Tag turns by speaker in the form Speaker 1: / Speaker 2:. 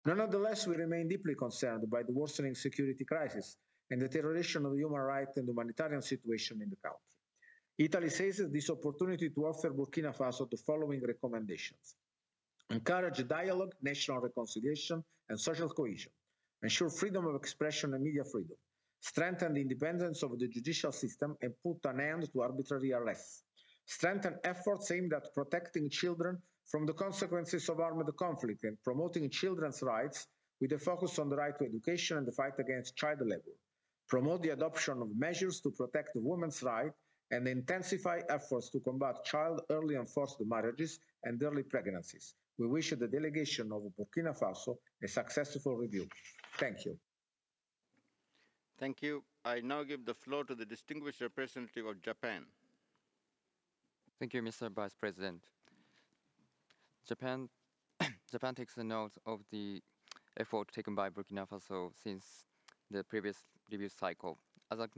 Speaker 1: Nonetheless, we remain deeply concerned by the worsening security crisis and deterioration of the human rights and humanitarian situation in the country. Italy seizes this opportunity to offer Burkina Faso the following recommendations: encourage dialogue, national reconciliation, and social cohesion, ensure freedom of expression and media freedom, strengthen the independence of the judicial system and put an end to arbitrary arrests, strengthen efforts aimed at protecting children from the consequences of armed conflict and promoting children's rights with a focus on the right to education and the fight against child labor, promote the adoption of measures to protect women's rights, and intensify efforts to combat child early and forced marriages and early pregnancies. We wish the delegation of Burkina Faso a successful review. Thank you.
Speaker 2: Thank you. I now give the floor to the distinguished representative of Japan.
Speaker 3: Thank you, Mr. Vice President. Japan, Japan takes a note of the effort taken by Burkina Faso since the previous review cycle. As